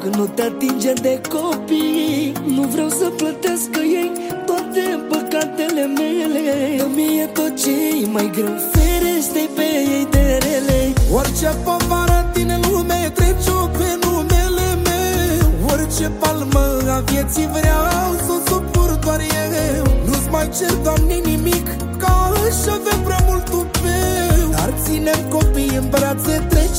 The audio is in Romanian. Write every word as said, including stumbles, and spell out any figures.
Când nu te atinge de copii, nu vreau să plătească ei toate păcatele mele. Mie tot ce-i mai greu, ferește pe ei de rele. Orice povară din lume trece-o pe numele meu. Orice palmă a vieții vreau să o suport doar eu. Nu-ți mai cer, Doamne, nimic, că aș avea prea mult tupeu. Dar ținem copii în brațe, trece